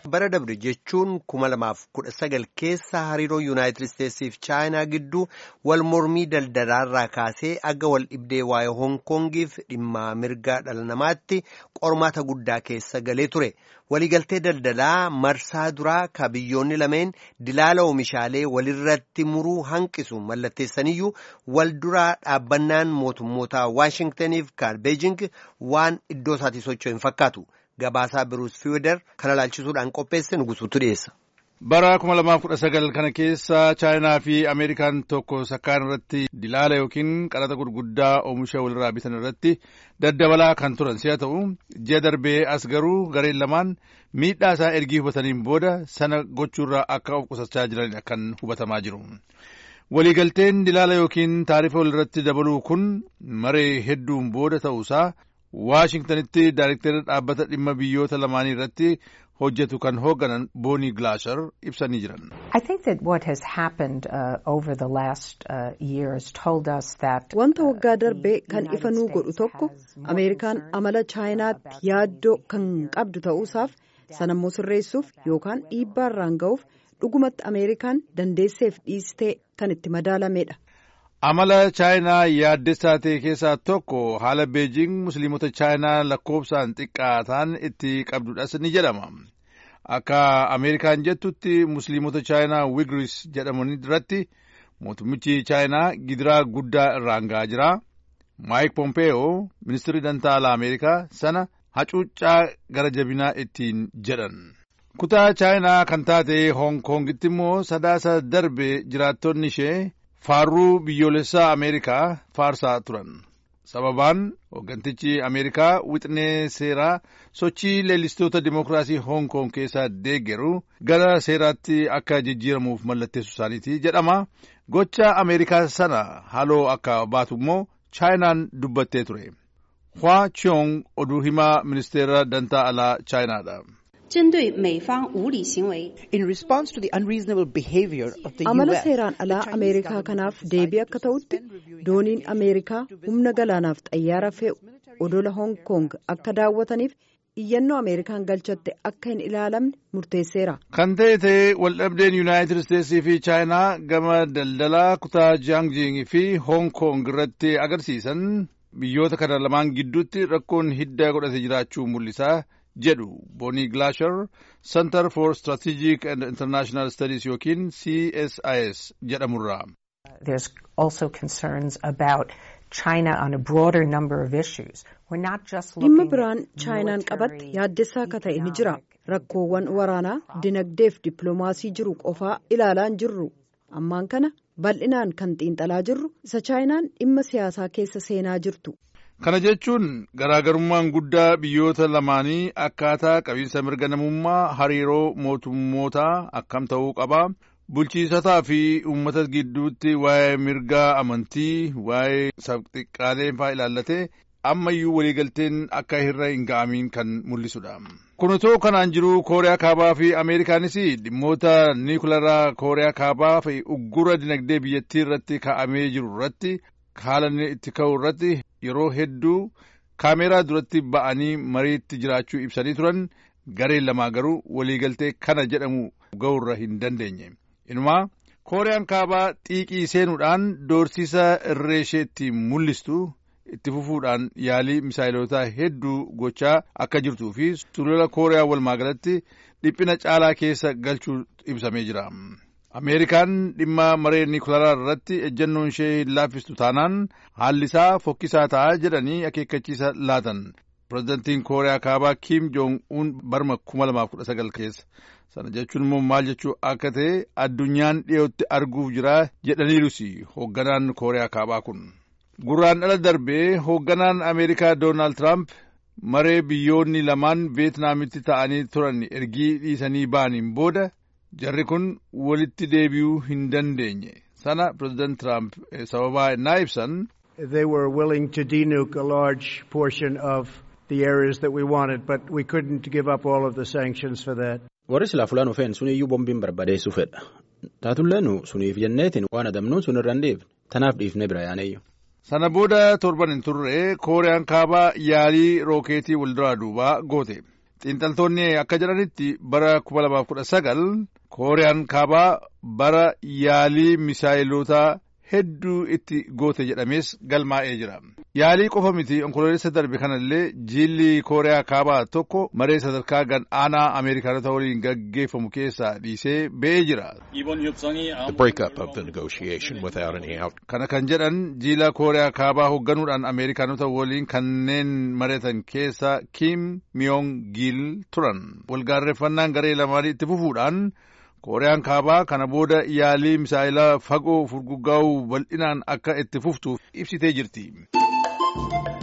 Bara dabre jechuun 2019 keessa hariiroo Yuunaayitid Isteetsii fi Chaayinaa gidduu wal mormii daldalaarraa kaasee aga wal dhibdee waa'ee Hoong Koongiif dhimma mirga dhala namaatti qormaata guddaa keessa galee ture. Waliigaltee daldalaa marsaa duraa ka biyyoonni lameen dilaala oomishaalee walirratti muruu hanqisu mallatteessaniyyuu wal duraa dhaabbannaan mootummoota Waashingtaniif kan Beejing waan iddoo isaatii socho'u hin fakkaatu. Gabaasaa Biruus Fiider kana laalchisuudhaan qopheesse nugusuutu dhiyeessa. Bara 2019 kana keessa Chaayinaa fi Ameerikaan tokko sakkaan irratti dilaala yookiin qaraxa gurguddaa oomisha walirraa bitan irratti daddabalaa kan turan si'a ta'u ji'a darbee as garuu gareen lamaan miidhaa isaa ergii hubataniin booda sana gochuurraa akka of qusachaa jiran kan hubatamaa jiru. Waliigalteen dilaala yookiin taarifa walirratti dabaluu kun maree hedduun booda ta'uusaa Waashingtanitti daayirektara dhaabbata dhimma biyyoota lamaanii irratti hojjetu kan hoogganan Boonii Glaasher ibsanii jiran. I think that what has happened over the last years told us that wanta waggaa darbee kan ifa nuu godhu tokko Ameerikaan amala Chaayinaatti yaaddoo kan qabdu ta'uusaaf sanammoo sirreessuuf yookaan dhiibbaa irraan ga'uuf dhugumatti Ameerikaan dandeesseef dhiistee kan itti madaalamedha. Amala Chaayinaa yaaddessaa ta'e keessaa tokko haala Beejing musliimota Chaayinaa lakkoofsaan xiqqaa ta'an itti qabdudhas ni jedhama. Akka Ameerikaan jettutti musliimota Chaayinaa Wigris jedhaman irratti mootummichi Chaayinaa gidiraa guddaa irraan ga'aa jira. Maayik Pompeeyoo ministirri dantaa alaa Ameerikaa sana hacuuccaa gara jabinaa ittiin jedhan. Kutaa Chaayinaa kan taate Hoong Koongitti immoo sadaasa darbe jiraattonni ishee faarruu biyyoolessaa Ameerikaa faarsaa turan. Sababaan hooggantichi Ameerikaa wixinee seeraa sochii leellistoota dimookiraasii Hoong Koong keessaa deeggaru gara seeraatti akka jijjiiramuuf mallatteessu isaaniiti jedhama. Gocha Ameerikaa sana haaloo akka baatu immoo Chaayinaan dubbattee ture. Hua Chiong oduu himaa ministeera dantaa alaa Chaayinaadha. In response to the unreasonable behavior of the amala US, seeraan alaa Ameerikaa kanaaf deebii akka ta'utti dooniin Ameerikaa humna galaanaaf xayyaara fe'u odola Hoong Koong akka daawwataniif iyyannoo Ameerikaan galchatte akka hin ilaalamne murteesseera. Kan ta'e waldhabdeen Yuunaayitid Isteetsii fi Chaayinaa gama daldalaa kutaa Jiangxing fi Hoong Koong irratti agarsiisan biyyoota kana lamaan gidduutti rakkoon hidda godhate jiraachuu mul'isaa jedhu Boonii Glaasher Center for Strategic and International Studies yookiin CSIS jedhamurraa. there's also concerns about China on a broader number of issues. We're not just looking dhimma biraan Chaayinaan qabatte yaaddessaa akka ta'e ni jira. Rakkoowwan waraanaa, dinagdeef dippiloomaasii jiru qofaa ilaalaan jirru. Ammaan kana bal'inaan kan xiinxalaa jirru isa Chaayinaan dhimma siyaasaa keessa seenaa jirtu. Kana jechuun garaagarummaan guddaa biyyoota lamaanii akkaataa qabiinsa mirga namummaa hariiroo mootummootaa akkam ta'uu qaba. Bulchiisotaa fi uummata gidduutti waa'ee mirgaa amantii, waa'ee sabxiqqaalee fa'aa ilaallatee ammayyuu waliigalteen akka irra hin ga'amiin kan mul'isudha. Kun otoo kanaan jiru Kooriyaa Kaabaa fi Ameerikaanis dhimmoota niikuleeraa Kooriyaa Kaabaa fi uggura dinagdee biyyattii irratti kaa'amee jiru irratti haala itti ka'u irratti yeroo hedduu kaameeraa duratti ba'anii mariitti jiraachuu ibsanii turan gareen lamaa garuu waliigaltee kana jedhamu ga'uurra hin dandeenye. Inumaa Kooriyaan Kaabaa xiiqii seenuudhaan doorsisa irree isheetti mul'istu itti fufuudhaan yaalii misaayilotaa hedduu gochaa akka jirtuu fi sulula Kooriyaa walumaagalatti dhiphina caalaa keessa galchuu ibsamee jira. Ameerikaan dhimma maree niikuleeraa irratti ejjennoon ishee hin laaffistu taanaan haalli isaa fokkisaa ta'a jedhanii akeekkachiisa laatan. Pireezidantiin Kooriyaa Kaabaa Kim Joong-un barma 2019 keessa. Sana jechuun immoo maal jechuu akka ta'e addunyaan dhiyootti arguuf jira jedhaniirus hoogganaan Kooriyaa Kaabaa kun. Gurraandhala darbee hoogganaan Ameerikaa Doonaald Tiraamp maree biyyoonni lamaan Veetnaamitti ta'anii turan ergii dhiisanii ba'aniin booda jarri kun walitti deebi'uu hin dandeenye. Sana Pireezidaant Tiraamp sababaa innaa ibsan. They were willing to denuke a large portion of the areas that we wanted, but we couldn't give up all of the sanctions for that. Warri silaa fulaan ufeen suniyyuu bombiin barbadeessuu fedha. Taatullee nu suniif jenneetiin waan adamnuun sun irra hin dhiifne. Tanaaf dhiifne bira yaanayyu. Sana booda torban hin turre Kooriyaan Kaabaa yaalii rookeetii walduraa duubaa goote. xiinxaltoonni akka jedhanitti bara 2019 kooriyaan kaabaa bara yaalii misaayilotaa hedduu itti goote jedhamees galmaa'ee jira. Yaalii qofa miti onkoloolessa darbe kanallee jiilli kooriyaa kaabaa tokko maree sadarkaa gad-aanaa Ameerikaanota waliin gaggeeffamu keessaa dhiisee ba'ee jira. Kana kan jedhan jiila kooriyaa kaabaa hoogganuudhaan Ameerikaanota waliin kanneen mari'atan keessa Kim Myong Gil turan. Walgaarreeffannaan garee lamaanii itti fufuudhaan kooriyaan kaabaa kana booda yaalii misaayilaa fagoo furguggaa'uu bal'inaan akka itti fuftuuf ibsitee jirti.